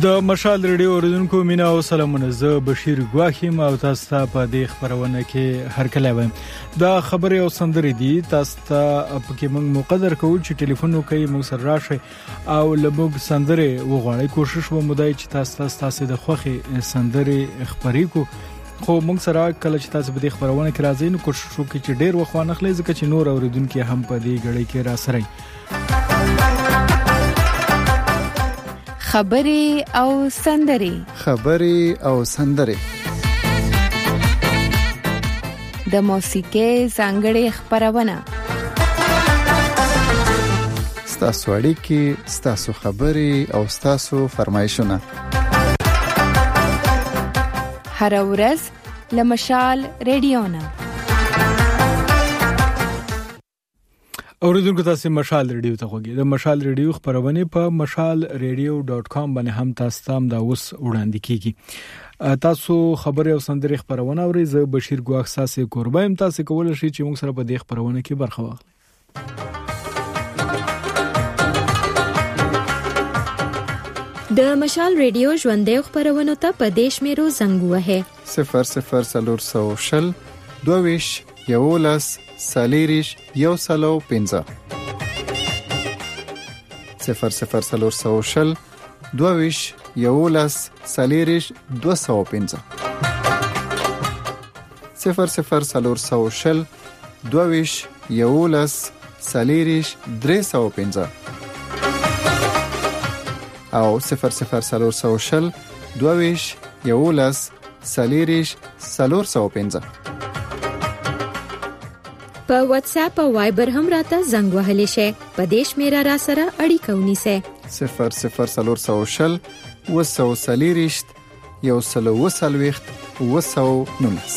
د مشال ریډیو اوریدونکو مینا او سلامونه. زه بشیر ګواخیم او تاسو ته په دې خبرونه کې هر کله وایم. دا خبرې او سندرې دي، تاسو ته پکې موږ مقدر کوو چې ټلیفون وکړئ، موږ سره راشئ او لږ سندرې وغواړئ. کوشش ومو دی چې تاسو د خوښي سندرې خبرې کو، خو موږ سره کله چې تاسو په دې خبرونه کې راځئ نو کوشش وکړئ چې ډیر وخت نه خلې ځکه چې نور اوریدونکو هم په دې غړي کې را سره خبرې او سندرې. د موسیقۍ ځانګړې خبرونه. ستاسو اړیکې، ستاسو خبرې او ستاسو فرمایشونه. هر ورځ له مشال ریډیو نه. اوریدونکو تاسو مشال ریډیو ته خوږی. د مشال ریډیو خبرونه په mashalradio.com باندې هم تاسو ته دا اوس وړاندې کیږي. تاسو خبرې او سندرې خبرونه اورئ. زه بشیر ګواخ ساسي قربایم. تاسو کولای شئ چې موږ سره په دې خبرونه کې برخه واخلئ. د مشال ریډیو ژوندې خبرونه ته په دیش میرو زنګ وهه 0040 22 11 سالیریش یو سلو 15 0040 22 11 سالیریش 215 0040 22 11 سالیریش 315 او 0040 22 11 سالیریش 415. په واتس اپ او وایبر هم راته زنګ وهلی شي. په دیش میرا را سره اړیکه ونیسه 0040 وسو سالیریش یو سلو وسلويخت وسو نونس.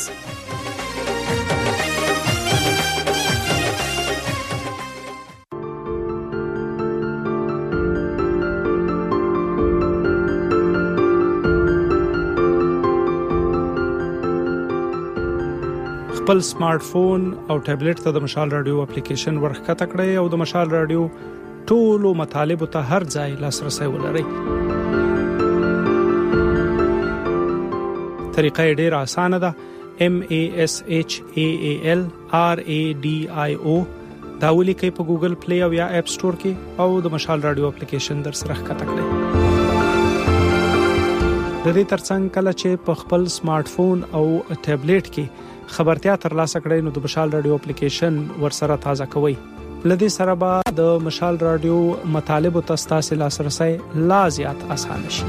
خپل سمارټ فون او ټابلیټ ته د مشال رادیو اپلیکیشن ورخکته کړئ او د مشال رادیو ټولو مطالبه ته هر ځای لاسرسي ولرئ. طریقه ډیره اسانه ده. MASHALRADIO دا ولیکئ په ګوګل پلی او یا اپ سٹور کې او د مشال رادیو اپلیکیشن در سره ښکته کړئ. د دې ترڅنګ کله چې په خپل سمارټ فون او ټابلیټ کې خبرتیا ترلاسه کړئ نو د مشال رادیو اپلیکیشن ورسره تازه کوئ. لدې سره به د مشال رادیو مطالب او تاسو لاسرسي لا زیات اسانه شي.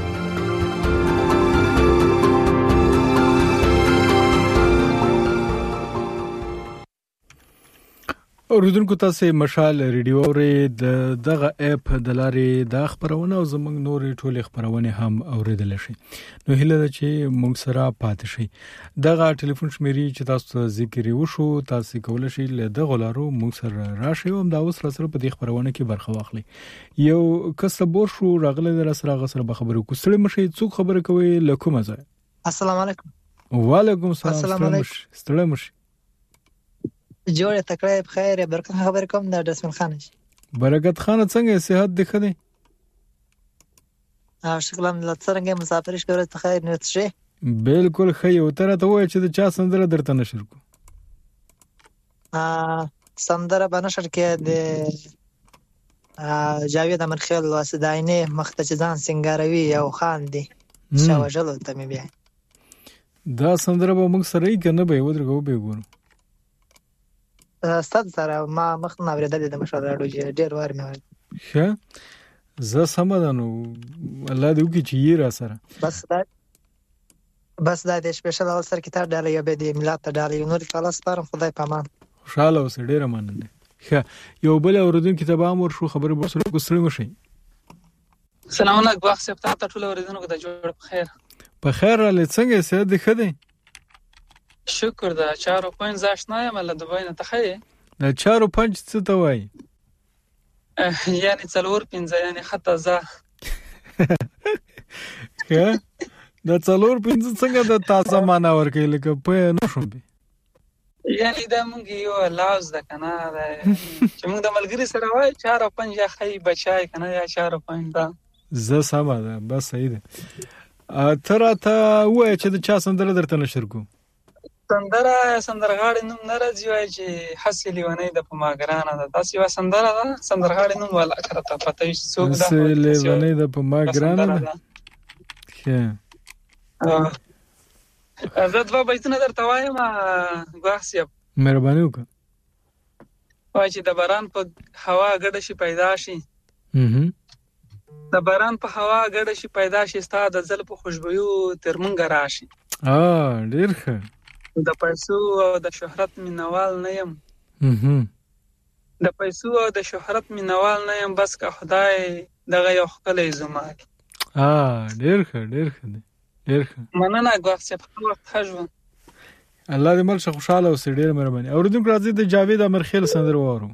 اوریدونکو تاسو مشال ریډیو اورئ. دغه اپ د لارې د خبرونه او زموږ نورې ټولې خبرونه هم اوریدل شي. نو هیله ده چې موږ سره پاتې شئ. دغه ټلیفون شمیرې چې تاسو ذکر وشو تاسو کولای شئ له دغه لارو موږ سره راشئ او دا اوس سره په دې خبرونه کې برخه واخلئ. یو کسبور شو راغله در سره غسر به خبرو کوستړي مشي څوک خبره کوي لکوم ځای. السلام علیکم. وعلیکم السلام. ستړي مشي جوړه تکړه بخیر. برکت خبر کوم د دسمل خان. برکت خان څنګه صحت دی خدي؟ شکر الله څنګه مسافر شکر ته خیر نه تشه. بالکل خیر. او تر ته وای چې د چا سندره درته نشر کو. سندره بنشر کې د جاوید امرخیل واسداینه مختچزان سنگاروي او خان دی شاوجلو ته مې بیا دا سندره به موږ سره یې کنه به ودرګو به ګورو. استاد سره ما مخ نه ورېدل د مشال راډیو ډېر وار مې ښه زه سمدانو الله دې وکړي چې یې را سره بس دا د سپیشل اول سر کتاب ډالې یا به د ملت ډالې نور خلاص پرم خدای پامان خوشاله اوسه. ډېر مننه. ښه یو بل اوریدونکو ته به امر شو خبره برسره کوسړی مشي. سلام علیکم. وخت سپتا ته ټول اوریدونکو ته جوړ په خیر. په خیر له څنګه سید دی خدي؟ شکر ده. 4 او 5 ځاشنا یم له دوبای نه ته خې. د 4 او 5 څه ته وای؟ یعنی 4 5 یعنی خطا ز. ښه د 4 5 څنګه د تاسو معنا ورکې لکه په نه شوم به. یعنی دا مونږ یو لاز د کنه چې مونږ د ملګری سره وای 4 او 5 یا خې بچای کنه یا 4 او 5 دا زه سمه ده بس صحیح ده. ته راته ووایه چې د چا سندره درته نشر کوم. سندرغاړي نوم نه راځي، وایي چې هسې لیونۍ ده په ما ګرانه ده. داسې یوه سندره ده، سندرغاړي نوم والا که راته پته وي چې څوک ده. هسې لیونۍ ده په ما ګرانه ده. ښه زه دوه بیتونه درته وایم ګواښ صاحب، مهرباني وکړه. وایي چې د باران په هوا ګډه شي پیدا شي، د باران په هوا ګډه شي پیدا شي، ستا د زلفو خوشبویو تر مونږه راشي. ډېر ښه. د پیسو او د شهرت مینوال نه یم، د پیسو او د شهرت مینوال نه یم، بس که خدای دغه یو ښکلی زما کړي. ډېر ښه ډېر ښه دی، ډېر ښه. مننه ګواښ صاحب، ښه وخت، ښه ژوند. الله دې مل شه، خوشحاله اوسې. ډېر مهرباني. اورېدونکو راځئ د جاوید امرخیل سندره واورو.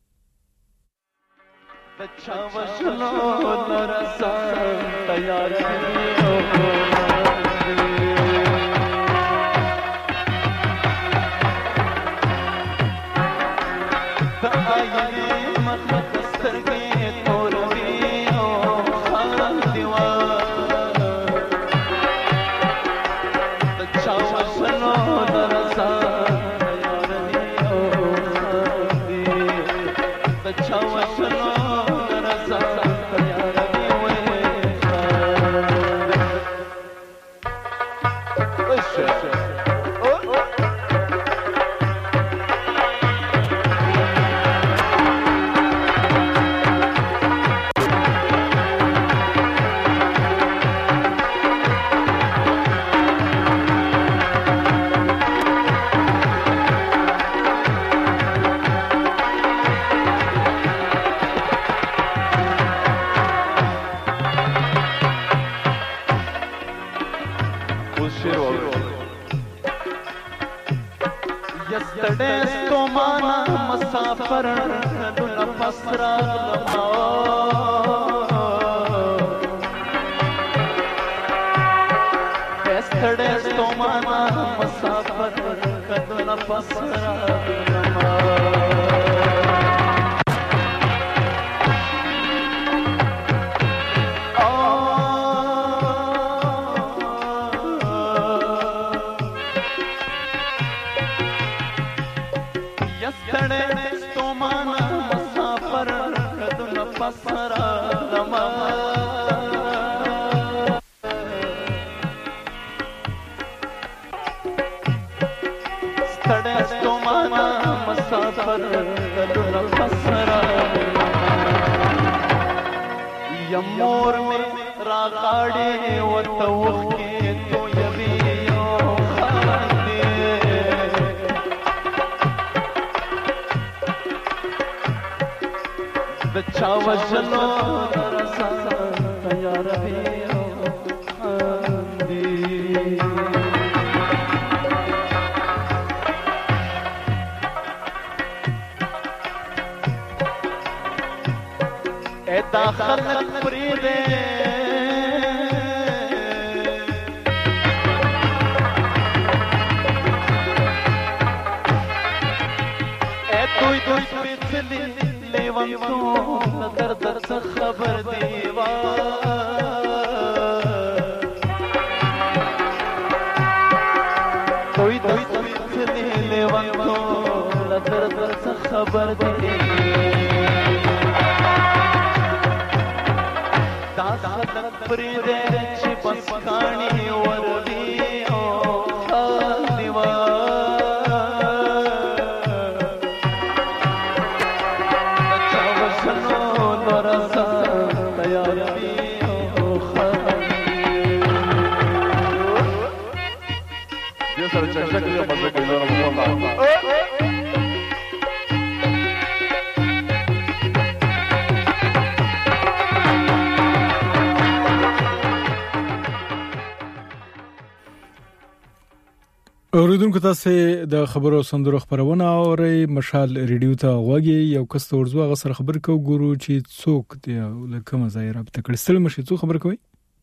اوریدونکو تاسو د خبرو سندرو خبرونه اورئ. مشال ریډیو ته غوږی یو کس ورځو هغه سره خبر کو ګورو چې څوک دی لکه مزای رابطه کړي. ستل مشه څو خبر کوي؟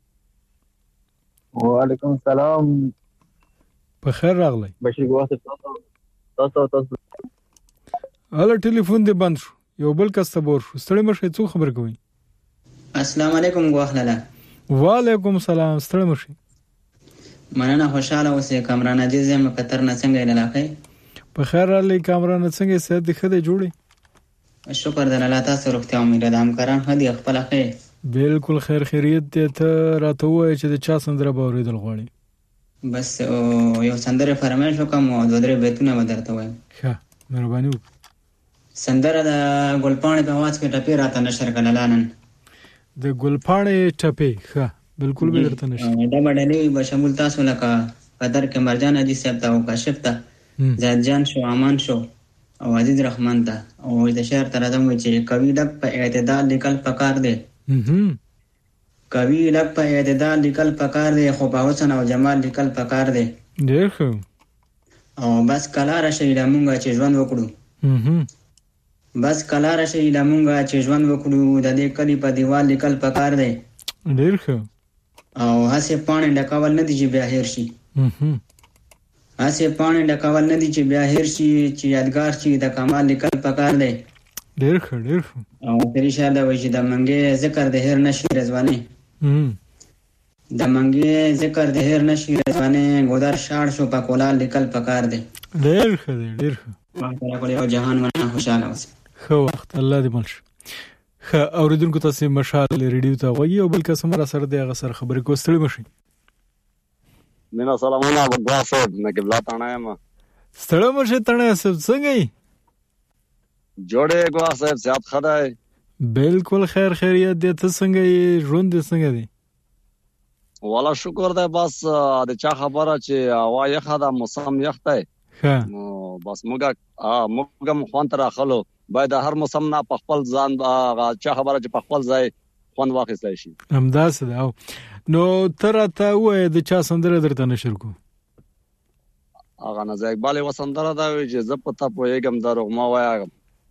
وعلیکم السلام، په خیر راغلی. بشیر ګواسه تاسو هله ټلیفون دی بند شو، یو بل کس ته بور شو. ستل مشه څو خبر کوي؟ السلام علیکم غواخلاله. وعلیکم السلام. ستړي مشي. مننه، خوشاله اوسې. کامران عزیز یم قطر نه، څنګه یې لاله؟ په خیر علي کامران څنګه صحت دې خده جوړي؟ شکر د الله تاسو روغتیا امید ده. همکاران هدي خپل خیر. بالکل خیر خیریت دې ته راته وای چې د چا سندره به اوریدل غواړي؟ بس یو سندره فرمایش وکم او دوه درې بیتونه ودرته وایم. ښه مهرباني وکړه. سندره د ګلپاڼې په आवाज کې ټپې راته نشر کړلانن. د ګلپاڼې ټپې ښه بالکل به درته نشي. دا باندې به شامل تاسو لکه قدر کې مرجان اجي صاحب ته او کاشف ته زید جان شو، امان شو او عزیز رحمان ته او د شعر تر ادم وي چې کوي لک په اعتدال لیکل پکار دی. کوي لک په اعتدال لیکل پکار دی، خو په حسن او جمال لیکل پکار دی. ډېر ښه. او بس کلا راشي لمونږه چې ژوند وکړو. بس کلا راشي لمونږه چې ژوند وکړو، د دې کلی په دیوال لیکل پکار دی. ډېر ښه. او هسې پاڼې ډکول نه دي چې بیا هیر شي. هسې پاڼې ډکول نه دي چې بیا هیر شي، چې یادګار شي د کمال لیکل پکار دی. ډېر ښه ډېر ښه. او تیری شعر دا وایي چې د منګې ذکر د هیر نشي رضوانې، د منګې ذکر د هیر نشي رضوانې، ګودر شاړ شو په کولال لیکل پکار دی. ډېر ښه دی ډېر ښه. او جهان مننه، خوشاله اوسئ. ښه وخت الله دې مل شي. ښه اوریدونکو تاسو مشال ریډیو ته وایي او بل قسم را سره دی هغه سره خبرې کو. ستړي مشي. مینا سلامونه بغوا صاحب نه قبله تانه ما ستړي مشي تانه صاحب څنګه یې جوړه غوا صاحب زیات خدای بالکل خیر خیریت دې ته څنګه یې ژوند دې څنګه دی؟ والا شکر ده. بس د چا خبره چې هوا یخه ده، موسم یخ دی. ښه نو بس موږ خوان تر اخلو باید هر موسم نه په خپل ځان چا خبره چې په خپل ځای خوان واخیستای شي. همداسې ده. نو تر ته وای د چا سندره درته نشر کو؟ هغه نه اقبال وسندره دا وی چې زه پتا پوهېږم دروغ ما وایم.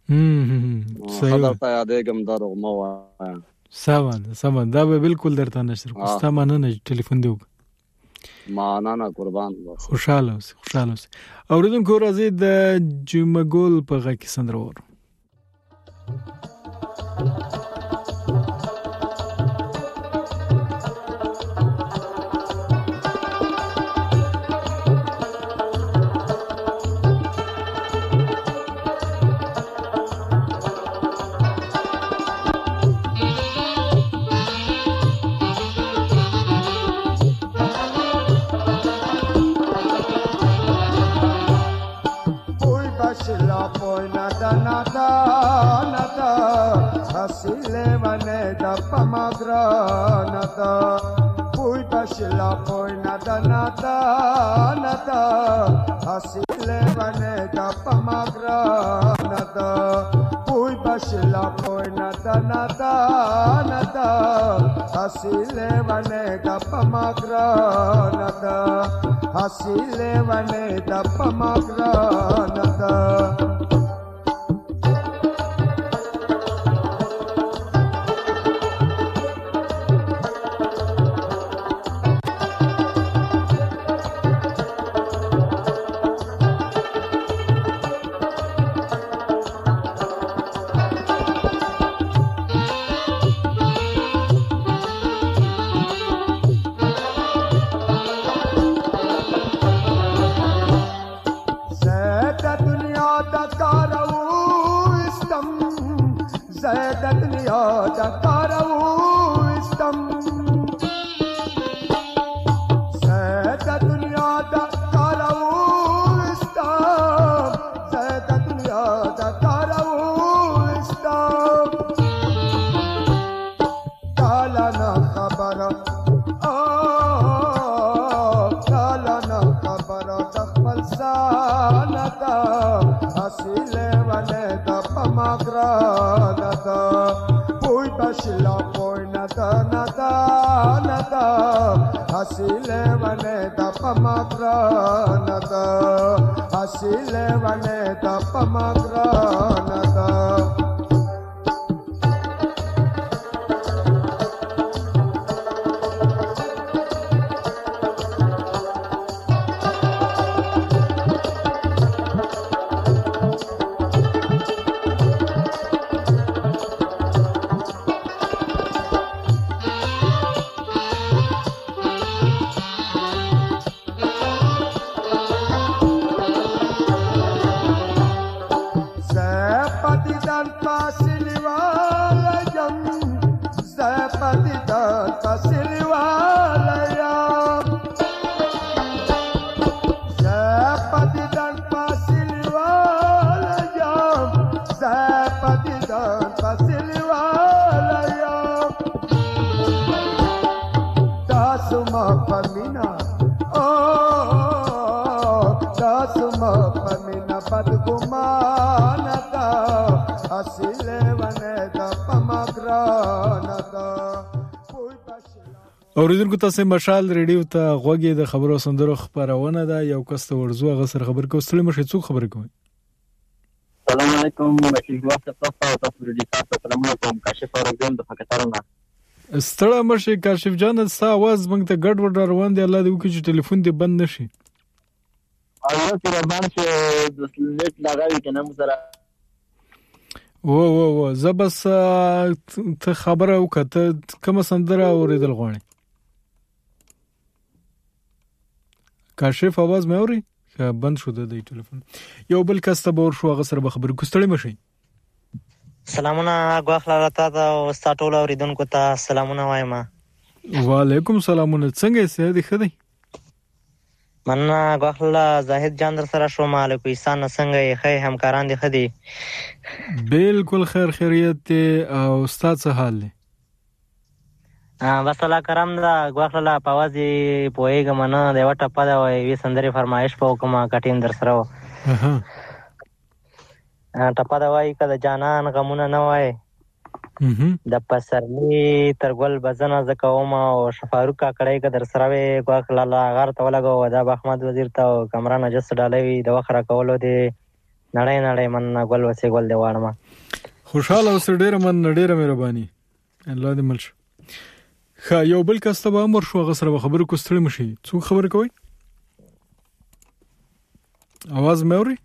خبر ته یادېږم دروغ ما وایم. سمه دا به بالکل درته نشر کو. ستا مننه ټلیفون دی وک. مننه قربان. خوشاله اوسې خوشاله اوسې. اوریدونکو راځي د جمګول په غږ کې سندره وره. Hasile vane da pomagranata, pui bashila poi nada nada nada. Hasile vane da pomagranata, pui bashila poi nada nada nada. Hasile vane da pomagranata, hasile vane da pomagranata. بدگمان تا حاصل ونه دا پمگران تا اوریدونکو تاسو مشال ریډیو ته غوږی د خبرو سندرو خبرونه ده یو کس ته ورزو غسر خبر کوستل مشه څوک خبر کوي السلام علیکم مشال وخت تاسو ریډیو تاسو سلام علیکم کاشف اورګم د فکرونه ستړه مشه کاشف جان ستا आवाज موږ ته ګډ وډ روان دی الله دې وکړي چې ټلیفون دې بند نشي الله سره باندې د سلنټ لګاوي کنه مو سره و زبس ته خبره وکړه کوم سندره اوریدل غواړي کاشف आवाज مې اوري چې بند شو د ټلیفون یو بل کس ته بور شو غسر به خبر کوستړی مشي سلامونه غواخلا راته او ستاټول اوریدونکو ته سلامونه وایم وعلیکم سلامونه څنګه سې دي خدای مننه غواخلا زاهد جان در سره شو مالک ایسان څنګه یې خې همکاران دي خدي بالکل خیر خیریت او استاد څه حال دی بس الله کرم دا غواخلا پوازي پويګه منه د وټه پد وي سندري فرمایش په کومه کټین در سره ټپه دا وای کله جانان غمونه نه وای د پسرلی ترګل بزنه زکوم او شفاروق کا کړای ک در سره وي غواخلا غار ته لګو دا احمد وزیر ته کمران جس ډالوي د وخره کولو دي نړۍ من ګل وسه ګل دی واړم خوشاله اوس ډیر من ډیر مهرباني الله دې ملش خا یو بل کس ته امر شو غسر خبرو کوستړی مشي څو خبر کوي आवाज مې اوري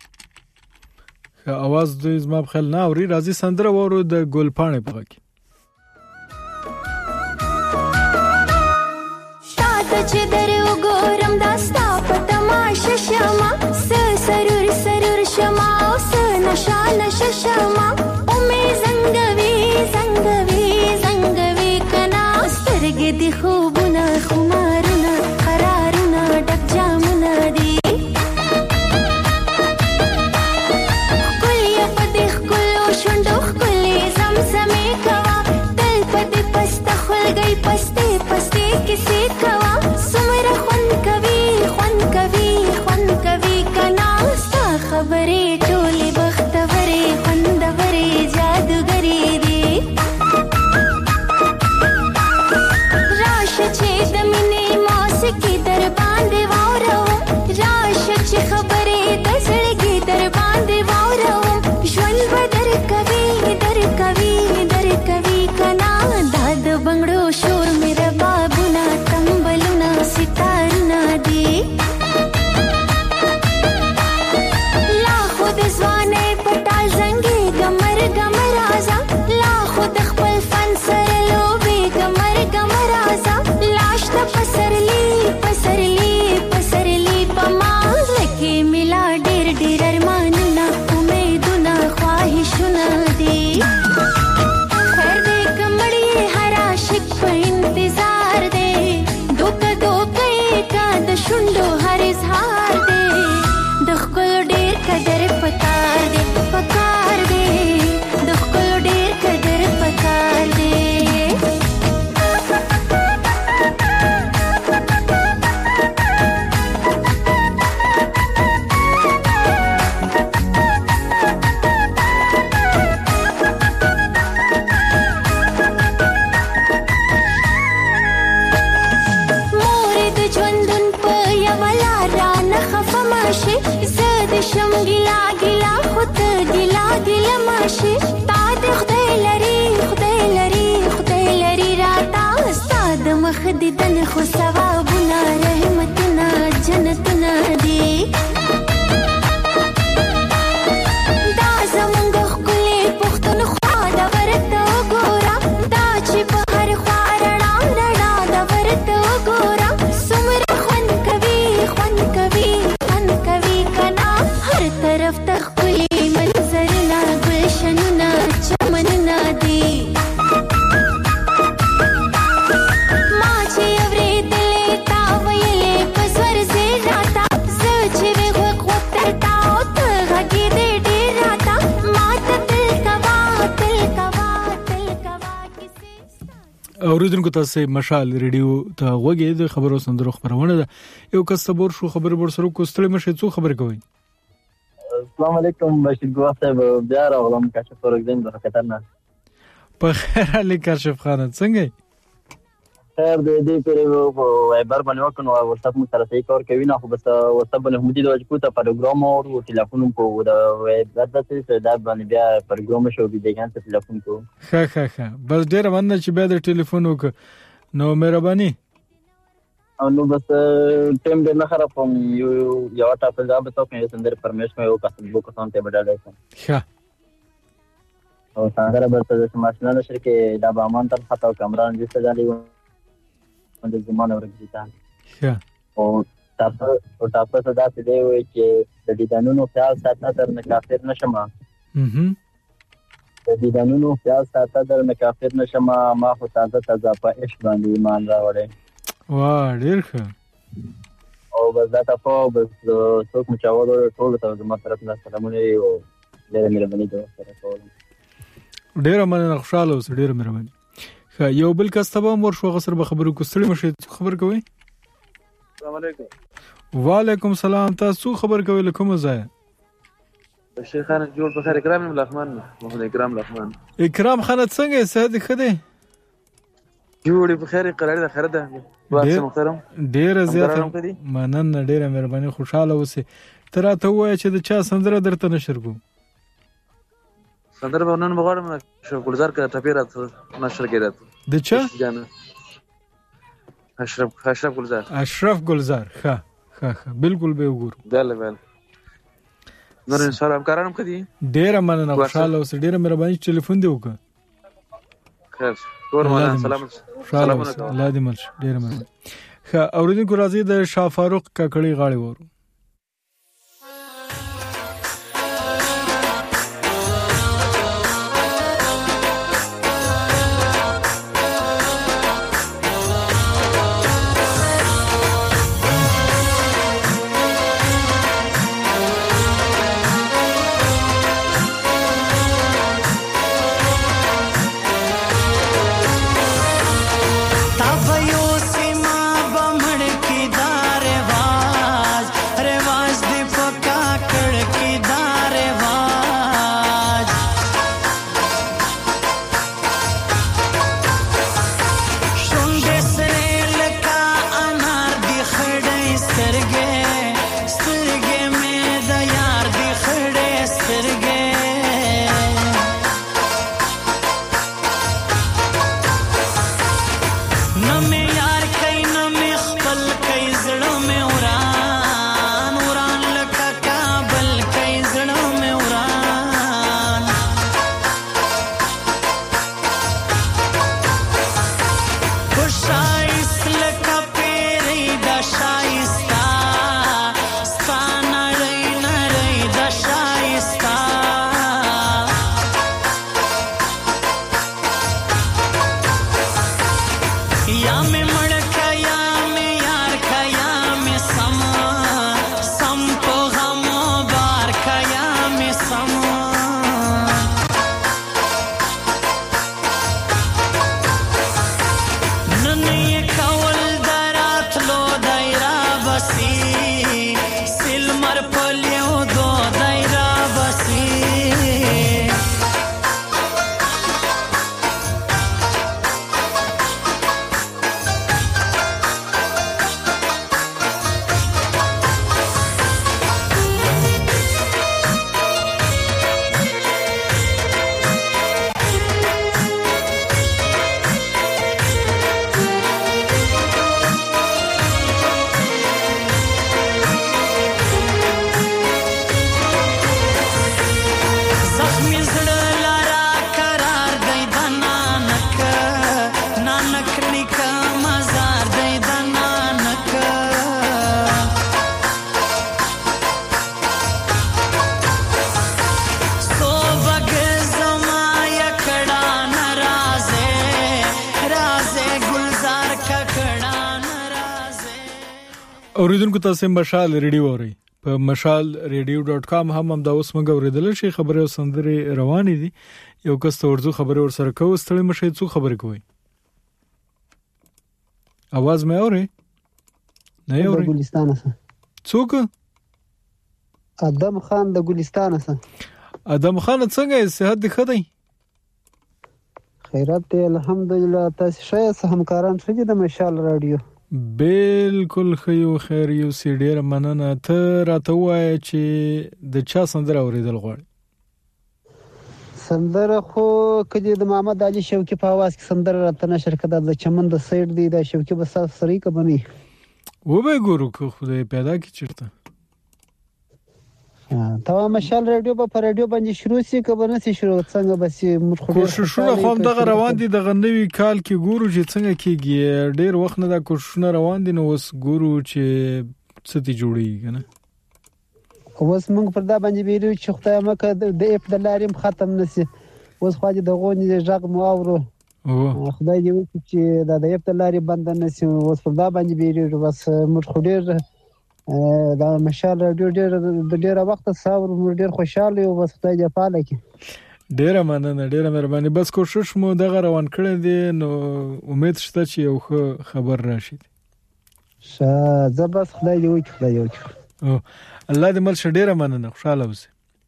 आवाज د زما په خل نه اوري راځي سندره وورو د ګلپانې په کې شاته چې در وګورم دا ستا په تماشه شمه سرور شمه او نشا نشه شمه او مې زنګوي کنا سترګې دي خوبونه خمارونه قرارونه ډک جامونه دي پسته کسی کوا سمره خوان کوي کنا ستا خبرې ټولې بختورې خوندورې جادوګرې دي راشه چې د مینې موسیقي در باندې واورو راشه چې خبرې د زړګي در باندې واورو ژوند به درکوي کنا دا د بنگړو شور میرا بابونه تمبلونه ستارونه دي لا خود ځوانې پټال زنګي ګمر رازا لا خود خپل فن سره لوبي ګمر رازا لاش ته پسرلی پما لکه ملا ډېر ارمانونه امیدونه خواهشونه دي इंतजार दे धोखे का द शुंडो हर इजहार दे दखल ढेर कदर पकार दे दखल ढेर कदर पकार दे زد شم ګلا خود ګلا ماشي تا د خدای لري راتا استاد مخ دې دن خو ثوابونه رحمتونه جنتونه دي دا زمونږ خپلې پښتون خوا دا ورته ګورا دا چې په هر خوا رڼا دا ورته ګورا سمره خوان کوي کنا هر طرف تخپلی منظرنا گلشننا چمننا دی ما چې اورې دلې تا ویلې پسور زی راتا زچې وغوک وترتا او ته غږی دې ډیر راتا ما ته تل کوا کیسه اوریدونکو تاسو مشال ریډیو ته غوږی د خبرو سندرو خبرونه ده یو کس صبر شو خبر سره کوستړی مشه څو خبر کوي السلام علیکم بشیر ګواه صاحب بیا راغلم کاشف فروغدین د خطر نه په خیر علي کاشف خان څنګه خیر دې پیرو وایبر باندې وکنو واتساپ مو سره صحیح کار کوي نه خو بس واتساپ باندې هم دي د کوته پروګرام او ټلیفون کو د وایبر د څه د باندې بیا پروګرام شو بي دګان ته ټلیفون کو ښه بس ډیر باندې چې بیا د ټلیفون وک نو مهرباني نو بس ټیم دې نه خراب کوم یو ټاپ دا به تاسو یې سندر پرمیش مې یو کس بوک سان ته بدل شم ښه او څنګه به تاسو ماشینه نشر کې دا بامان تر خطا کمران دې سجالي د زمانه ورګیتان ښه او تاسو ته دا څه دی وای چې د دیدانونو خیال ساتنه تر نه کافر نشم د دیدانونو خیال ساتنه تر نه کافر نشم ما خو تازه په عشق باندې ایمان راوړې واه ډیر ښه او بس دا تاسو بس څوک مچاوو ټول ته زما طرف نه سلامونه او ډېر مهرباني سره کوم ډیر مننه خوشاله اوسه ډیر مهرباني یو بل کس ته مور شو غسر به خبرو کوستړي مشه خبر کوي السلام علیکم وعلیکم السلام تاسو خبر کوي لکه مزه بشیر خان جوړ په خیر اکرام الرحمن محمد اکرام الرحمن اکرام خان څنګه ساده خده جوړ په خیر قرار ده خره ده واسه محترم ډیر زیات مننه ډیر مهرباني خوشاله اوسه ترا ته وای چې د چا سندره درته نشر کو سندره به نن بغاړم شو ګلزار کا ټپیرا نشر کړه د چا جان اشرف گلزار ښه بالکل به وګورو بله نور ان شاء الله همکارانم کړي ډیر مننه خوشاله اوسه ډیر مهرباني ټلیفون دی وکړه خیر کور مولا سلامت الله دې مل ډیر مننه ښه اوریدونکو راځي د شاه فاروق کاکړي غاړي ورو اوریدونکو تاسو مشال ریډیو اورئ په mashalradio.com هم دا اوس موږ اوریدل شي خبره سندري روانې دي یو کس ته ورزو خبره ور سره کوو ستړي مشه څو خبره کوي आवाज مې اوري نه اوري ګلستان څه څوک ادم خان د ګلستان څخه. ادم خان څنګه صحت دې ښه دی؟ خیرات دی الحمدلله. تاسو ښه همکاران ښه دي د مشال رادیو؟ بالکل ښه یو، خیر یو سي. ډېره مننه. ته راته ووایه چې د چا سندره اورېدل غواړې؟ سندره خو که دې د محمد علي شوقي په اواز کې سندره راته نشر کړه، د چمن د سایډ دی دا شوقي به ستاسو سره یې که به نه وي؟ وبه ګورو که خدای پیدا کړي چېرته. ته مشال رادیو به په رادیو باندې شروع سي که به نه سي شروع؟ څنګه به سي؟ کوششونه خو همدغه روان دي. دغه نوي کال کې ګورو چې څنګه کېږي. ډېر وخت نه دا کوششونه روان دي، نو اوس ګورو چې څه دې جوړېږي که نه. اوس موږ پر دا باندې ویلو چې خدای مکه د اپ د لارې ختم نه سي. اوس خو د غونې غږ مو اورو، خدای دې وکړي چې دا د اپ د لارې بند نه سي. اوس پر دا باندې ویلو بس موږ خو ډېر دا مشال رادیو ډېره وخت ساور موږ ډېر خوشاله یو. بس خدای دې پاله کړي. ډېره مننه، ډېره مهرباني. بس کوشش مو دغه روان کړی دی، نو امید شته چې یو ښه خبر راشي. زه بس خدای دې وکړي، خدای دې وکړي. الله دې مل شه. ډېره مننه، خوشاله اوسئ.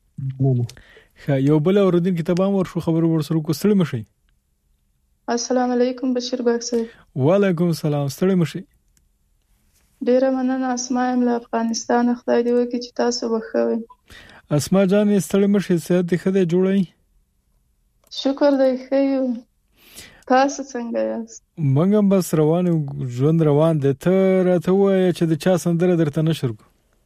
یو بل اوریدونکي ته به هم ورشو خبرو ورسره وکړو. ستړي مه شئ. السلام علیکم بشیر ګواښ صاحب. وعلیکم السلام. ستړي مه شئ. ډېره مننه. اسما یم له افغانستان. خدای دې وکړي چې تاسو به ښه وئ. اسما جانې ستړي مه شئ. صحت دې ښه دی؟ جوړه یې؟ شکر دی ښه یو. تاسو څنګه یاست؟ موږ هم بس روان یو، ژوند روان دی. ته راته ووایه چې د چا سندره درته نشر کړو؟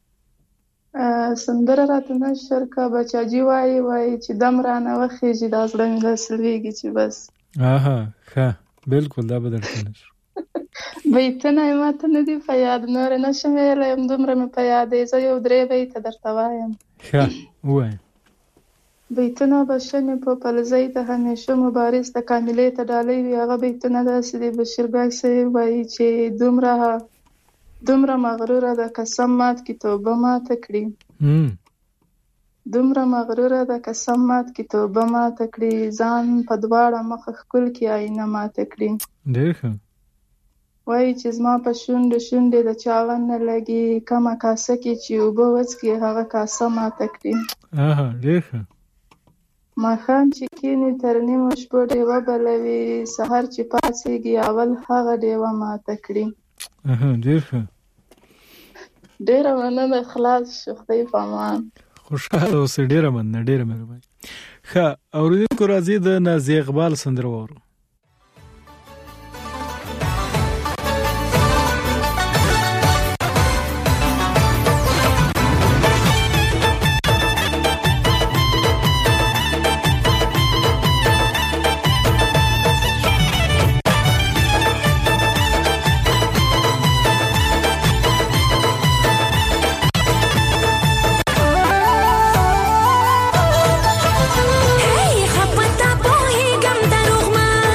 سندره راته نشر کړه. بچاجي وایي چې دم رانه وخېږي دا زړه مې داسې لوېږي چې بس. ښه بالکل دا به درته نشر. بیتونه یې ماته نه دي په یاد، نور نه شم ویلی، دومره مې په یاد دی. زه یو 3 بیته درته وایم. ښه ووایه. بیتونه بشه مې په پلزۍ ته همیشه مبارز ته کاملې ته ډالۍ وي. هغه بیتونه داسې دي. بشیر ګواښ صاحب وایي چې دومره مغروره ده قسم مات کې توبه ماته کړي. دومره مغروره ده قسم مات کې توبه ماته کړي. ځان په دواړه مخه ښکل کې آینه ماته کړي. ډېر ښه. وایي چې زما په شونډې د چا ون نه لګي. کمه کاسه کې چې اوبه وڅکي هغه کاسه ماته کړي. ډېر ښه. ماښام چې کینې تر نیمو شپو ډېوه بلوي. سهار چې پاڅېږي اول هغه ډېوه ماته کړي. ډېر ښه. ډېره مننه. خلاص شو. خدای په امان. خوشحاله اوسئ. ډېره مننه، ډېره مهرباني. ښه اورېدونکو راځي د نازیه اقبال سندره واورو. خپتا په هیګم دروغ ما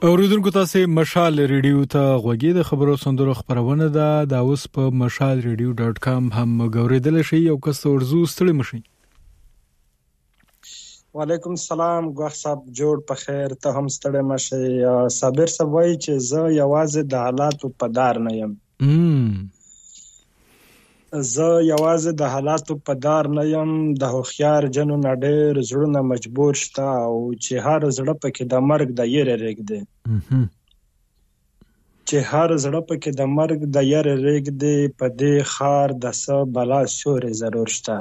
اوریدونکو تاسو مشال ریډیو ته غوږی د خبرو سندرو خبرونه ده د اوس په mashalradio.com هم غوړیدل شي او کس ورزو ستړي مشي. وعلیکم السلام ګوښ صاحب جوړ په خیر ته هم ستړي مشي. صابر صاحب وایي چې زه یوازې د حالاتو په دار نه یم. زه یوازې د حالاتو په دار نه یم، د هوښیار جنو نه ډېر زړونه مجبور شته او چې هر زړه پکې د مرګ د یېرې رېږدي په دې ښار د څه بلا سیوري ضرور شته.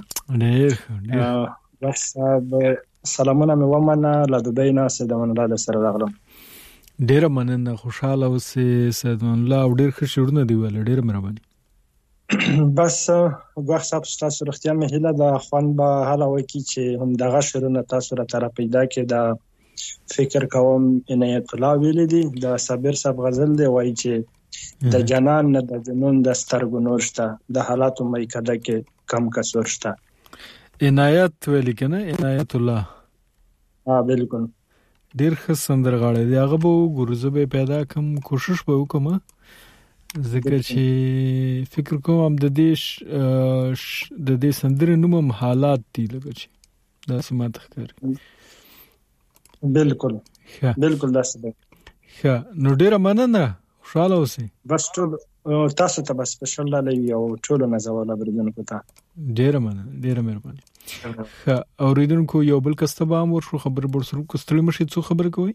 ګوښ صاحب سلامونه مې ومنه، له دوبۍ نه سید امان الله سره راغلم. ډېره مننه، خوشحاله اوسې سید امان الله، او ډېر ښه شعرونه دي ویل، ډېره مهرباني. بس ګوښ صاحب ستاسو روغتیا مې هیله ده، خوند به هله وکړي چې همدغه شعرونه تاسو راته را پیدا کړي. د فکر کوم عنایت الله ویلي دي، د صابر صاحب غزل دی، وایي چې د جنان نه د جنون د سترګو نور شته، د حالاتو میکده کې کم کسور شته. عنایت ویلي که نه، عنایت الله. بلکل ډېر ښه سندرغاړی دی، هغه به وګورو، زه به پیدا کړم، کوشش به وکړم، ځکه چې فکر کوم د دې سندرې نوم هم حالات دي، لکه چې داسې ماته ښکاري. بلکل داسې دی. ښه، نو ډېره مننه، خوشحاله اوسئ. بس ټول تاسو ته به سپیشل ډالۍ وي او ټولو نازول اورېدونکو ته ډېره مننه، ډېره مهرباني. ښه، اورېدونکو یو بل کس ته به هم ورشو، خبرې به ورسره وکړو. ستړي مشئ، څو خبرې کوئ؟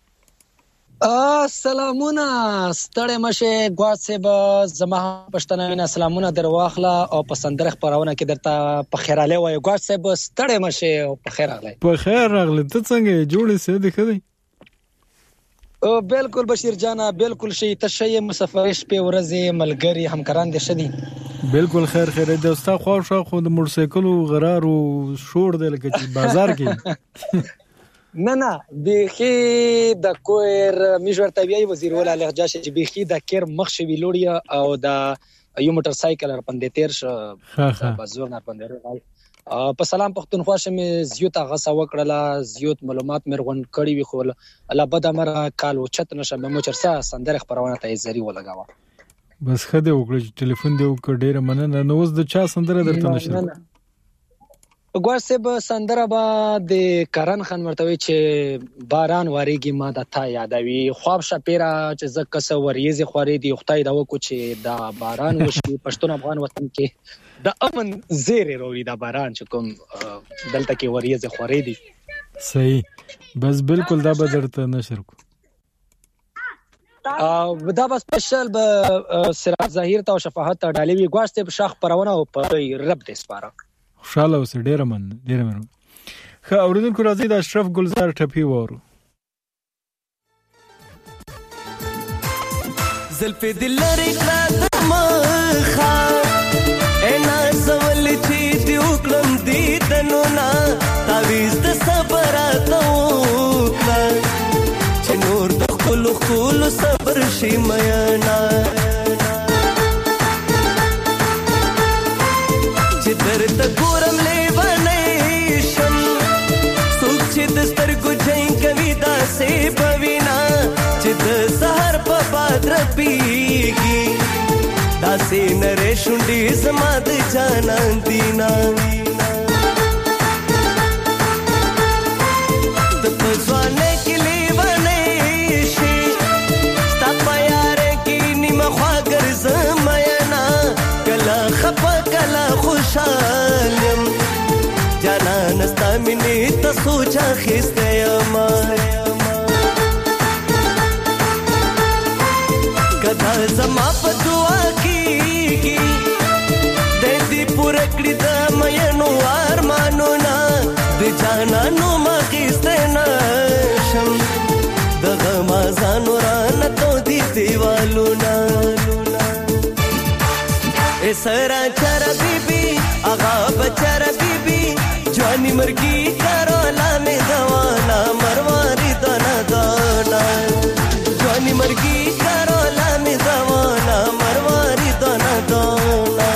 سلامونه، ستړی مشه ګواد صاحب، زما پښتنه وینا سلامونه در واخله او په سندره خبرونه کې درته په خیر اله وای. ګواد صاحب ستړی مشه او په خیر اغلی. په خیر راغلی، ته څنګه جوړې سې دې خدای؟ بالکل بشیر جانا، بالکل شي ته شي مسافر شپه ورځې ملګری همکاران دي شدي. بالکل خیر د استا خو خو د موټر سایکل غرار او شور دی لکه چې بازار کې. نه بيخي د کویر میجور طبيعي وزیر ولا لهجه چې بيخي د کیر مخ شوی لوړی او د یو موټر سایکل پندې تیر ش بازور نه پندې په سلام پښتونخوا شمه زیوت غسا وکړه، زیوت معلومات مرغون کړي وی خو الله بد امر کال او چت نشه مې چرسا سندره خبرونه ته زری ولګاوه. بس خده وکړه، ټلیفون دی وکړه، ډیره مننه. نو اوس د چا سندره درته نشم؟ ګوار صاحب سندره به د کرن خان ورتوي چې باران واریږي ما د تا یادوي، خواب شپیرا چې زه کس وریځي خوري دی، خدای دا وکړو چې دا باران وشي. پښتون افغان وطن کې د امن زیری وروړي دا باران چې کوم دلته کې وریځي خوري دی. صحیح، بس بالکل دا به درته نشر کو. دا بس سپیشل به سراج ظاهر ته او شفاعت ته ډالې وي. ګوار صاحب شاخ پرونه او په رب دې سپاره. خوشاله اوسه، ډیره مننه. ښه، اوریدونکو راځي د اشرف ګلزار ټپي وورو. زلفې دل لري کړه د مخه انا زول چې دی وکړم دی دنونا تعویز د صبر اتوکړه چې نور د خپل صبر شي میانا چې درته ګورم لیوانې شم څوک چې د سترګو جنګ کوي داسې بوینا چې د سهار په باد رپیږي داسې نرې شونډې زما د جانان دینا د په ځوانۍ کې لیوانې شي ستا په یارۍ کې نیمه خوا ګرځم مینا کله خفه کله خوشحال یم جانان ستا مینې ته سوچ اخیستی یم کدا زما په دعا کېږي دی دې پوره کړي د مینو ارمانونه د جانانو ماخیستی نشم دغه مازانو رانه تودي دیوالونه سرا چرا بیبی آغا بچرا بیبی جوانی مرگی کرولا میں دوانا مرواری دانا دانا جوانی مرگی کرولا میں دوانا مرواری دانا دانا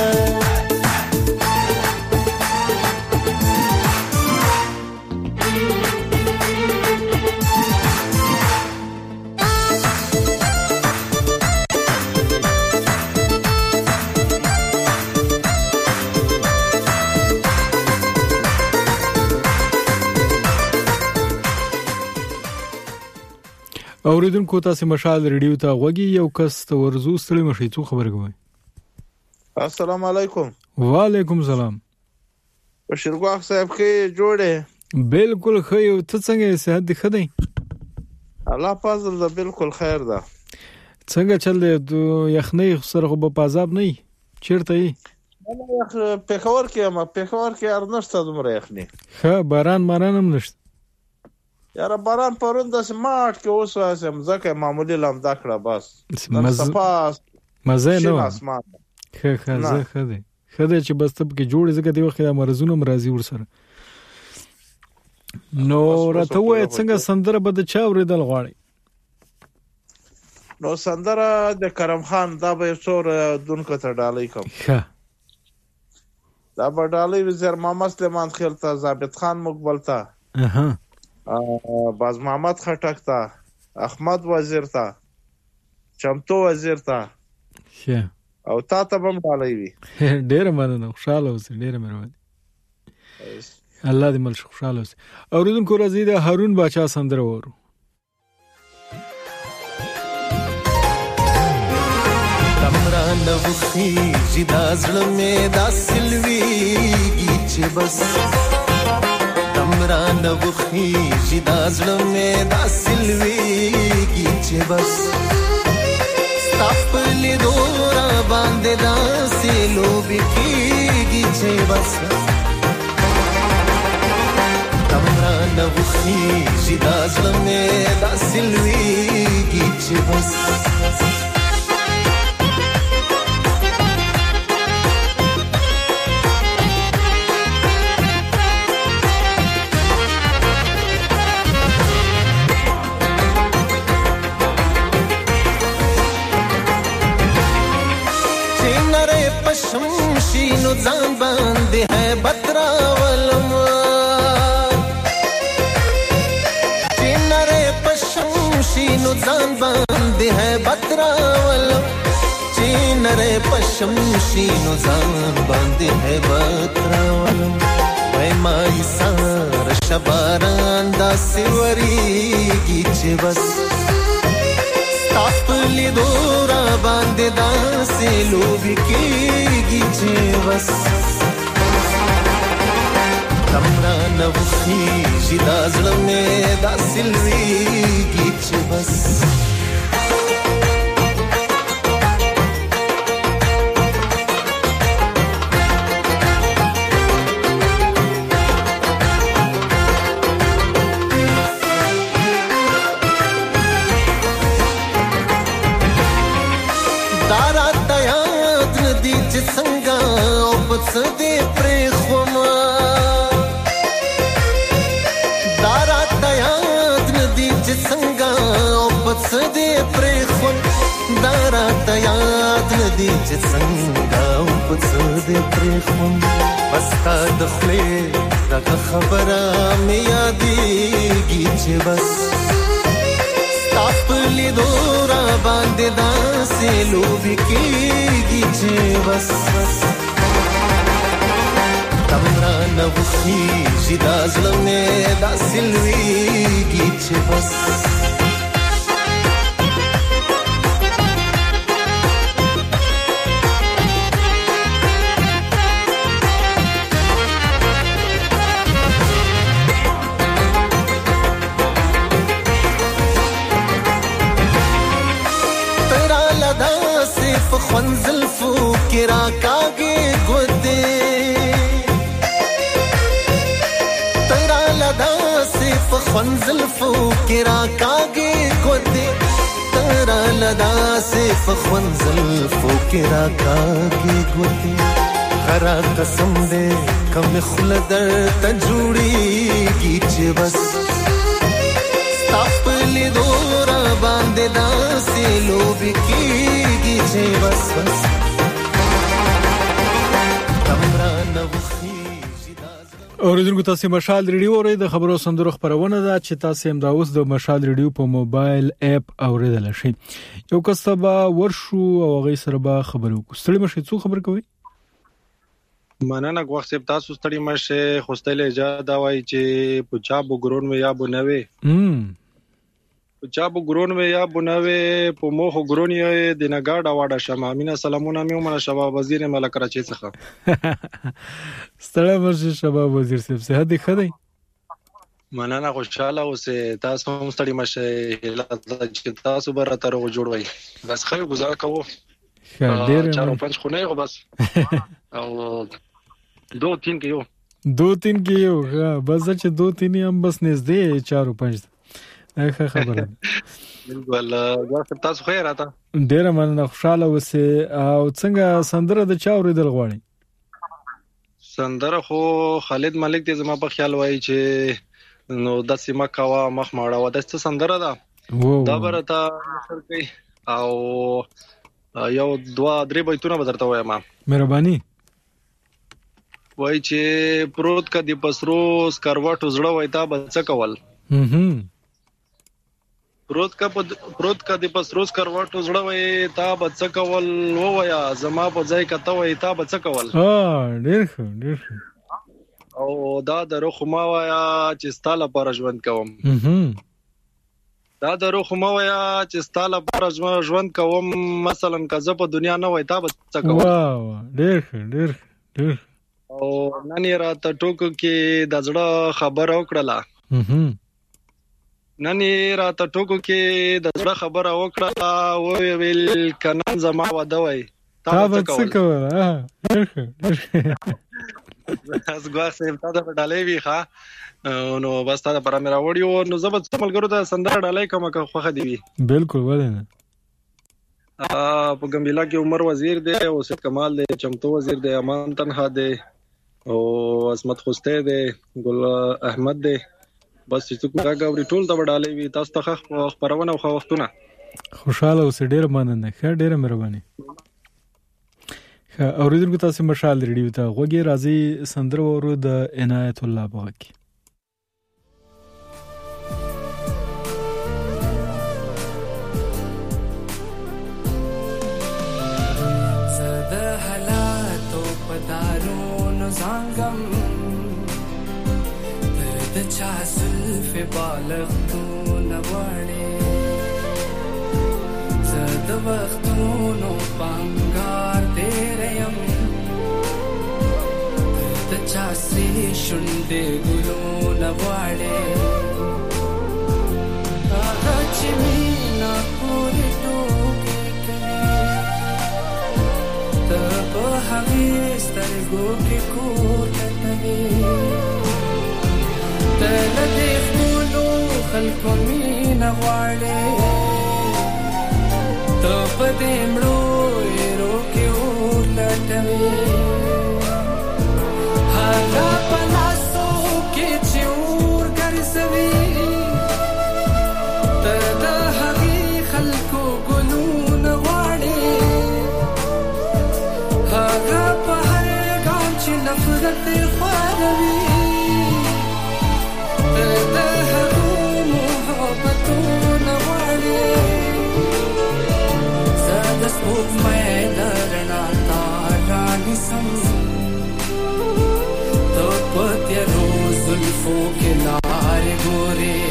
اوریدونکو تاسو مشال ریډیو ته غوږی یو کس ته ورزو ستړي مشي څو خبر کوي. السلام علیکم. وعلیکم السلام. بشیرګواخ صاحب کې جوړه بالکل خو ته څنګه صحت دی خدای؟ الله فضل ده بالکل خیر ده. څنګه چل دی یخنی سره په پازاب نه چیرته یې؟ پیښور کې ارنشته دومره یخنی. ښه باران مارانم نشته. یاره باران پرون د سماټ کې اوس واسم ځکه معمولی لمدا کړه بس نن صفاس مزه نه اسمان ښه خدای چې بس تب کې جوړ ځکه دی وخت د مرزونو مرضی ورسره. نو راته وای څنګه سندره به د چا اوریدل غواړي؟ نو سندره د کرم خان دا به څور دونکو ته ډالۍ کوم. ښه دا به ډالۍ وزیر محمد سلیمان خیل ته، ثابت خان مقبل ته، باز محمد خټک ته، احمد وزیر ته، چمتو وزیر ته او تا ته هم ډالۍ وي. ډېره مننه، خوشاله اوسئ، ډېره مهرباني. الله دې مل خوشاله اوسئ. اوریدونکو راځي د هارون باچا سندره وورو. کمران وخیږي دا زړه مې دا سلويږي چې بس کمران وخیږي دا زړه مې دا سلويږي چې بس خپل دورا باندې دا سلوب کیږي چې بس کمران وخیږي دا زړه مې دا سلويږي چې بس شمشینو ځان باندې ہے بترا ولم چینره پشمشینو ځان باندې ہے بترا ولم چینره پشمشینو ځان باندې ہے بترا ولم وای مای سار شباران دا سیوریږي چې بس خپل دورا باندې دا سلوب کیږي چې بس کمران وخیږي دا زړه مې دا سلويږي چې بس سدې پرې خوما دارا تیاد ندی چې څنګه او پس دې پرې خون دارا تیاد ندی چې څنګه او پس دې پرې خون بس تا د خپل دا خبره مې یادېږي چې بس خپل دورا باندې دا سلوب کیږي چې بس کمران وخیږي دا زړه مې دا سلويږي چې بس ترا لدا صرف خنزل فو کرا کاږي ګوتې خنزل فو کرا کاږي ګوتې ترا لدا صرف خنزل فو کرا کاږي ګوتې خرا قسم دې کم خلدر ته جوړيږي چې بس خپل دورا باندې دا سلوب کیږي چې بس بس کمران اوریدونکو تاسو مشال ریډیو اورئ د خبرو سندرو خبرونه ده چې تاسو هم دا اوس د مشال ریډیو په موبایل اپ اوریدل شئ. یو کس ته به ورشو او غي سره به خبرو کوستړي مشه څو خبر کوي. مننه غوښ سپ تاسو ستړي مشه خوستله اجازه دا وای چې پچا بو ګرون مې یا بو نوې چا بو ګرون وې یا بنوي په موخ ګرون یې د نګاډه واډه شمه امینه سلامونه مې ومنه شباب وزیر ملک راچی څخه ستړی مرشي شباب وزیر صاحب صحت دې ښه دی مننه خوشاله اوسه تاسو هم ستړي مشه چې تاسو به راته روغ جوړوي بس خیر گزار کوو ډېر 4-5 خو نه بس او 2-3 کې یو 2-3 کې یو بس چې 2-3 هم بس نږدې 4-5 ښه خبره بالکل تاسو خیر راته ډېر مننه خوشاله اوسه او څنګه سندره د چا اوریدل غواړي سندره خو خالد ملک دې زما په خیال وایي چې نو د سیمه کاوه مخ ماړه و د څه سندره ده دا برته نشر کوي او یو 2-3 بیتونه بدرته وایم مهرباني وای چې پروت کدي پسروس کروټو زړه وای تا بچ کول پروت کدي پسروس کروټو زړه وای تا بچ کول ووایا زما په ځای کته وای تا بچ کول ډېر ښه او دا د روح ما وایا چې ستاله پر ژوند کوم دا د روح ما وایا چې ستاله پر ژوند کوم مثلا کزه په دنیا نه وای تا بچ کوم ډېر او نن را ته ټوکو کې د زړه خبر او کړله نن را ته ټوکو کې د زړه خبر او کړله او ویل کنن زما واده وای تا بچ کول از ګواښ سیم تا د ډالې وی ښا نو بس تا پر امر وړیو نو زبر عملګرو د سندره ډالې کومه خوخه دی بالکل ولنه په ګمبیلا کې عمر وزیر دی او سید کمال دی چمتو وزیر دی امان تنها دی او عصمت خوسته دی ګل احمد دی بس چې څوک راغوري ټول د ډالې وی تاسو ته خبرونه او وختونه خوشاله اوسه ډیر مننه ښه ډیره مهرباني اوریدونکو تاسو مشال ریډیو ته غوږی راځي سندره ورو د عنایت الله باغی زده حالاتو پدارونو زنګم د چا زلف بالغتو نوړې زده وختونو پنګار دېرم د چا سي شونډې ګلو نوړې هغه چې مینا پورې ټوکې کوي ته په هغې سترګو کې کور لټوي ته له دې ښکلو خلکو مینه غواړې ته په دې مړو ایرو کې اور لټوي هغه په لاسو کې چې اور ګرځوي ته د هغې خلکو ګلونه غواړې هغه په هر ګام چې نفرت خوروي د هغو محبتونه غواړې زه د سپوږمۍ د رڼا تاره نیسم ته په تیارو زلفو کې لارې ګورې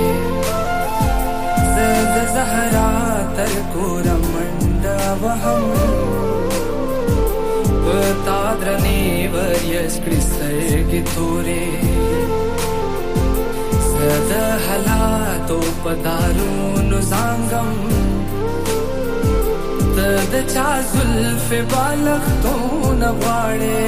زه د زهرا تر کوره منډه وهم په تا درنې وریځ کړې سترګې تورې د حالاتو پدارونو زنګم د چا زلف بالښتونه غواړې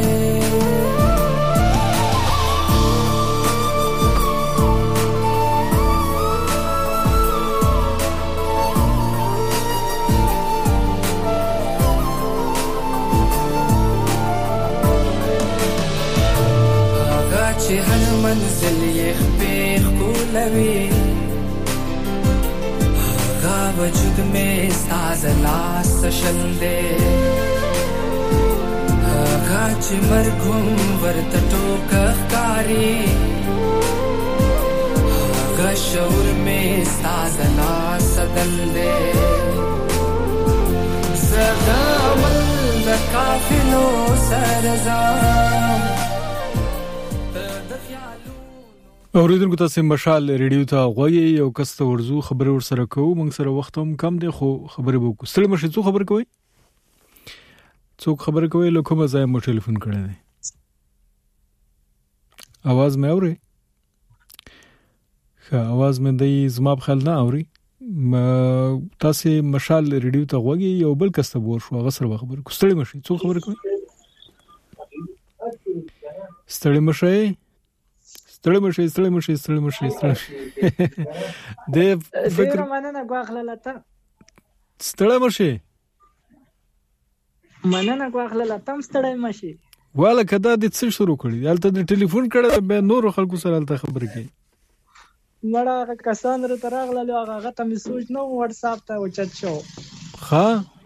هغه چې هر منزل یې لوي هغه وجود میں ساز لاس شل دے هغه چې مرګم ورته ټوکه ښکاري هغه شعور میں ساز لاس دل دے زغه عمل د قافلو سرزام اوریدونکو تاسو مشال ریډیو ته غوږی یو کس ته ورزو خبرې ورسره کوو موږ سره وخت هم کم دی خو خبرې وکړو ستړي مشه څو خبر کوي څوک خبر کوي له کومه ځای مو ټلیفون کړی دی आवाज مې اوري ښه आवाज مې د زما په خیال نه اوري تاسو مشال ریډیو ته غوږی یو بل کس ته ورشو هغه سره خبر کو ستړي مشه څو خبر کوي ستړي مشه ستړي مشه د فکر مننه غواخله لته ستړي مشه مننه غواخله لته ستړي مشه والا کدا د څه شروع کړی الته د ټلیفون کړه به نور خلکو سره الته خبرې کوي مړه کسان را ترغله هغه ته میسج نو واتس اپ ته وچت شو ها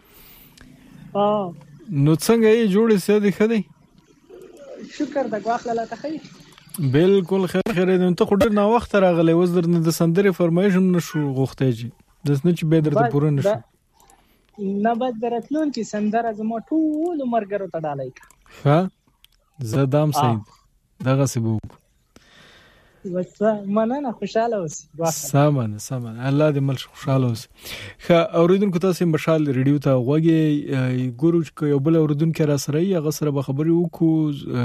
نو څنګه یې جوړې سې دي خدي شکر د غواخله لته خیر بالکل خیر نو ته خو ډیر نا وخت راغلی وز درنه د سندره فرمایش هم نشو غوښته جی د سن چې به درته پوره نشو نه بد درتلون چې سندره زما ټول مرګرو ته ډالای ها زدام سید دغه سبو مننه خوشاله اوسې سامان الله دې مل خوشاله اوسې ښه اوریدونکو تاسو مشال ریډیو ته غوږی ګورو چې یو بل اوریدونکو را سره یې هغه سره به خبرې وکړو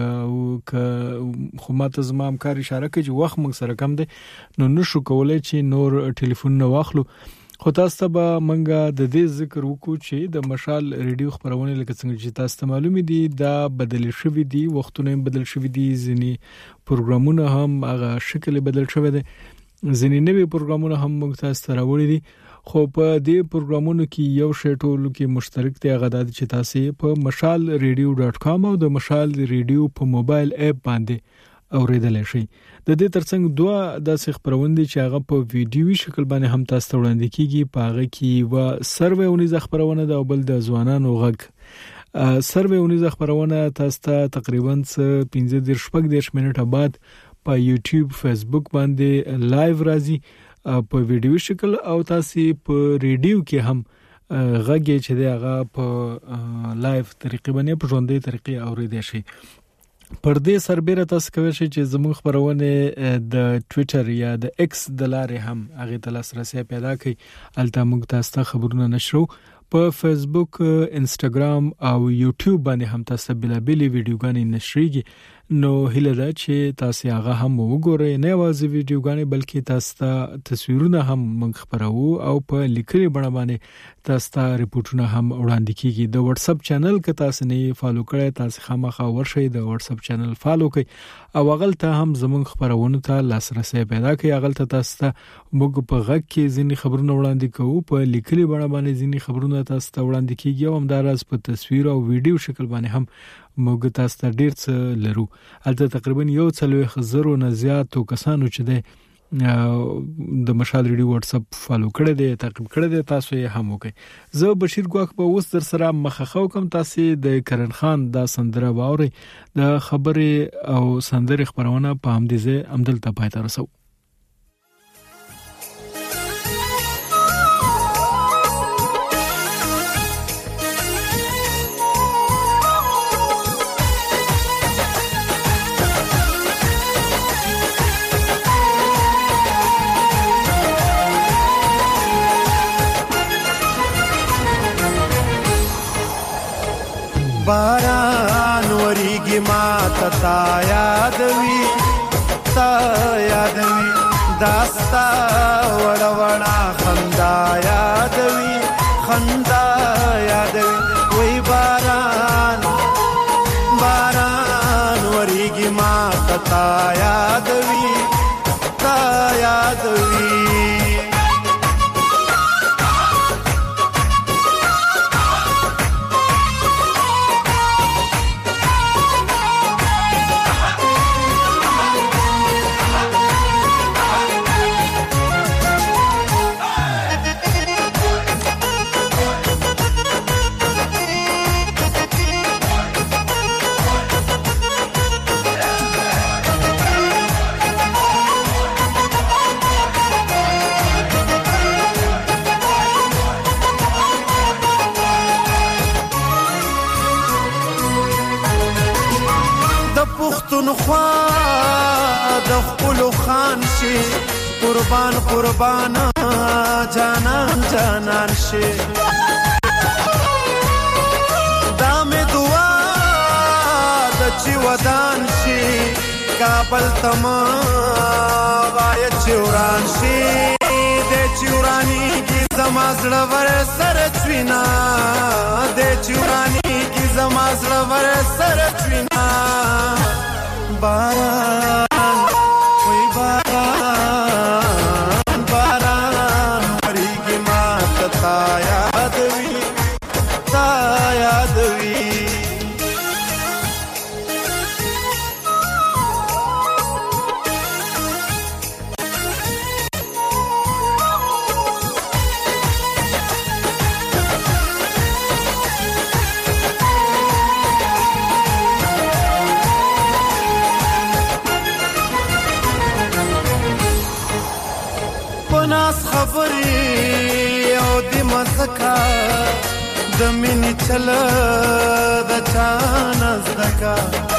خو ماته زما همکار اشاره کوي چې وخت موږ سره کم دی نو نشو کولای چې نور ټلیفون نه واخلو خو تاسو ته به منګه د دې ذکر وکړو چې د مشال ریډیو خبرونه لکه څنګه چې تاسو ته معلومه دي دا بدل شوی دي وختونه بدل شوی دي ځینی پروګرامونه هم هغه شکل بدل شوی دي ځینی نوې پروګرامونه هم موږ تاسو ته راوړي دي خو په دې پروګرامونو کې یو شی ټولو کې مشترک دی هغه د چې تاسو په mashalradio.com او د مشال ریډیو په موبایل اپ باندې اوریدل شي د دې ترڅنګ دوه داسې خبرونه چې هغه په ویډیوي شکل باندې هم تاسو ته وړاندې کیږي په هغه کې و سروې اونیز خبرونه د بل د ځوانانو غږ سروې اونیز خبرونه تاسو ته تقریبا 15-16 منټه بعد په یوټیوب فیسبوک باندې لایو راځي په ویډیو شکل او تاسو په ریډیو کې هم غږ چې هغه په لایو طریقې باندې په ژوندۍ طریقې اوریدل شي پر دې سربېره تاسو کوئ چې زموږ خبرونه د ټوئیټر یا د ایکس د لارې هم هغه ته لاسرسي پیدا کړي الته موږ تاسو ته خبرونه نشرو په فیسبوک انستګرام او یوټیوب باندې هم تاسو بلابلې ویډیوګانې نشریږي نو هله دا چې تاسو هغه هم وګورئ نه یوازې ویډیوګانې بلکې تاسو ته تصویرونه هم موږ خبرو او په لیکلي بڼه باندې تاسو ته ریپورتونه هم وړاندې کیږي د واتس اپ چینل کې تاسو نه فالو کړئ تاسو خامخا ورشئ د واتس اپ چینل فالو کړئ او هغه ته هم زموږ خبرونه ته لاسرسي پیدا کړئ هغه ته تاسو ته موږ په غږ کې ځینې خبرونه وړاندې کوو په لیکلي بڼه باندې ځینې خبرونه تاسو ته وړاندې کیږي او همداراز په تصویر او ویډیو شکل باندې هم موږ تاسو ته ډیر څه لرو البته تقریبا 1,000 نه زیات کسانو چې د مشال ریډیو واتس اپ فالو کړی دی تعقیب کړی دی تاسو یې هم وکړئ زه بشیر ګواخ په اوس در سره مخخو کوم تاسو د کرن خان دا سندره باوري د خبرې او سندره خبرونه په همدې ځای عمدل ته پای ته رسو باران وریږي ما تا یادوي داستا وړه وړه خندا یادوي وای باران وریږي ما تا یادوي پښتونخوا د خپل خان قربان شي قربان قربان جانان جانان شي دا مې دعا د چې ودان شي کابل تما وای چوران شي د چورانی کی زما زړه ور سره چوینا د چورانی کی زما زړه ور سره چوینا باران وای باران باران وریږي ما تا یاد وی تا یاد وی پناس خبرې او د مزکا د مینې چل د چانس دکا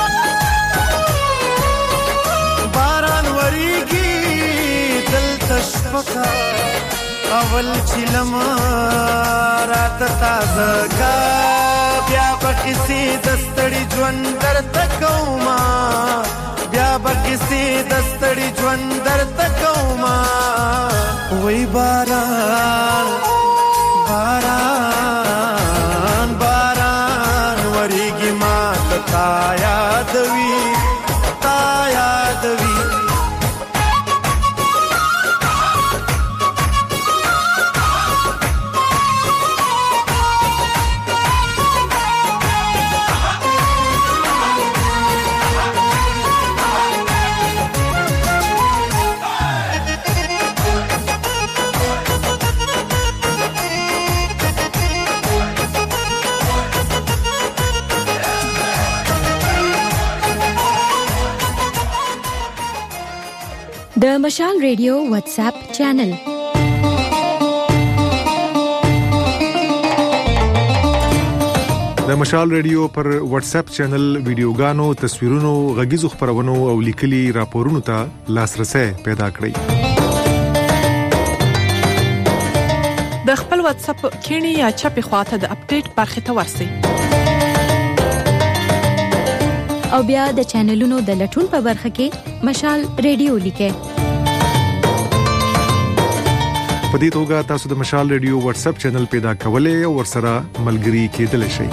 باران وریږي دلته شپکا اول چې لمه راته تازه کا بیا به کیسې د ستړي ژوند درته کومه بیا به کیسې د ستړي ژوند درته کومه وای باران باران باران وریږي ما تا یاد وی تا یاد وی د مشال ریډیو واتس اپ چینل د مشال ریډیو پر واتس اپ چینل ویډیوګانو تصویرونو غږیزو خبرونو او لیکلي راپورونو ته لاسرسي پیدا کړئ د خپل واتس اپ کینی یا چپی خواته د اپډیټ برخه ته ورسئ او بیا د چینلونو د لټون په برخه کې مشال ریډیو لیکه په دې توګه تاسو د مشال ریډیو واتس اپ چینل پیدا کولای او ورسره ملګري کېدلی شئ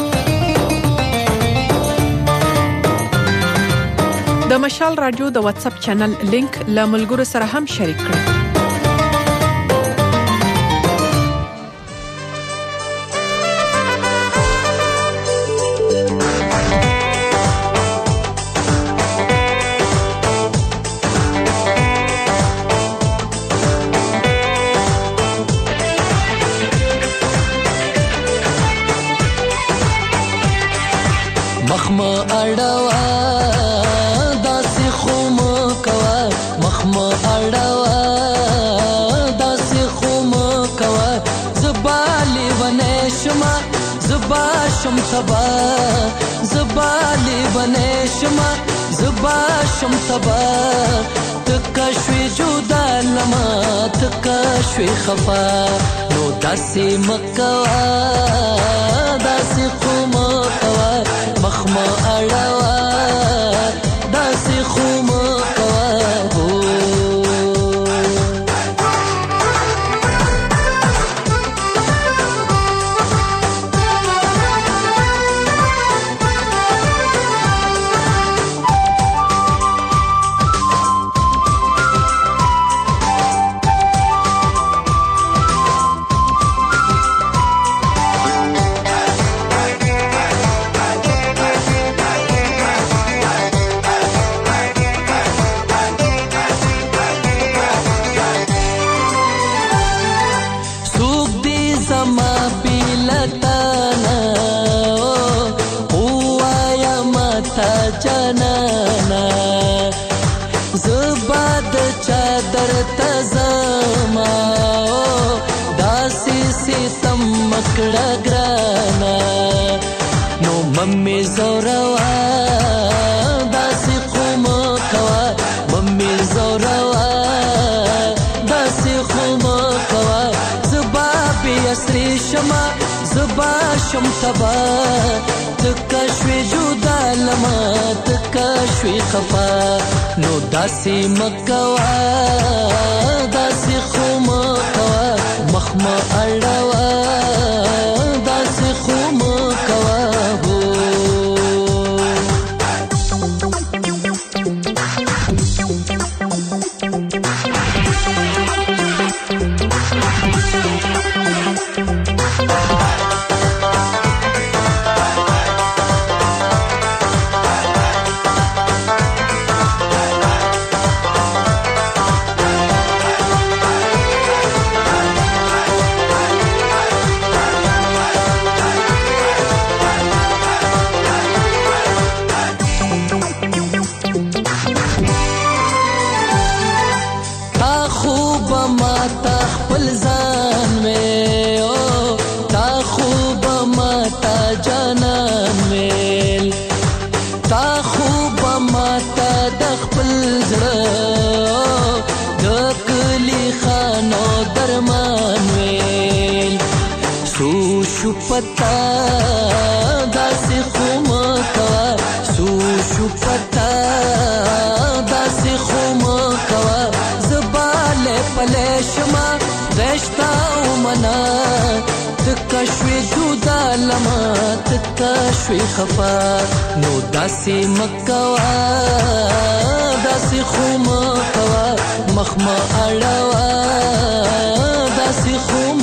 د مشال رادیو د واتس اپ چینل لینک له ملګرو سره هم شریک کړئ مخما اړوا داسې خوم کوا مخما اړوا داسې خوم کوا زبالي ونشما زبا شم تبا زبالي ونشما زبا شم تبا تکشوي جدا لما تکشوي خفا نو داسې مکوا داسې خوم کوا مخما اړوا داسې خوم کوا جانانا زباد چادر تزما داسي ستم مکړه ګرانا نو ممي زوروا داسي قوم کوا ممي زوروا مکوا زبا بیاسری شما زبا شم تبا تکشوی جدا لما تکشوی خفا نو داسی مکوا داسی خو مکوا مخما اڑوا داسی خو مکوا पता दासी खुम कवा सू पता दासी खुम कवा जबाले पलेशमा रेश्ता मना तकशवी जुदा लमा तकशवी खफा नो दासी मकवा दासी खुम कवा मखमा अड़वा दासी खुम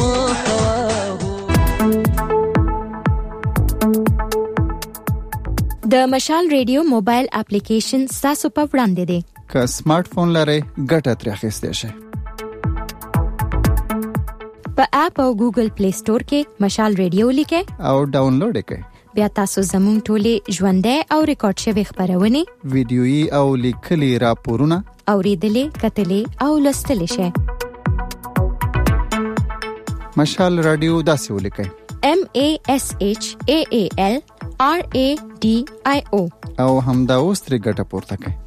د مشال ریډیو موبایل اپلیکیشن تاسو په وړاندې دی که سمارټ فون لرئ ګټه ترې اخیستی شئ په اپ او ګوګل پلی سٹور کې مشال ریډیو لیکئ او ډاونلوډ یې کړئ بیا تاسو زموږ ټولې ژوندۍ او ریکارډ شوي خبرونه ویډیويي او لیکلي راپورونه اوریدلې کتلې او لوستلې شئ مشال رادیو داسې ولیکئ MASHAAL RADIO او همدا اوس ترې ګټه پورته کړئ